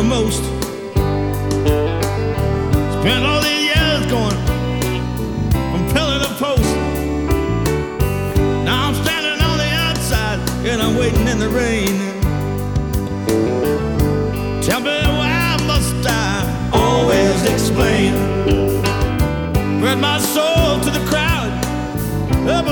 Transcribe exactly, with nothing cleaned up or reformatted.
the most. Spent all these years going from pillar to post. Now I'm standing on the outside and I'm waiting in the rain. Tell me why must I always explain? Spread my soul to the crowd.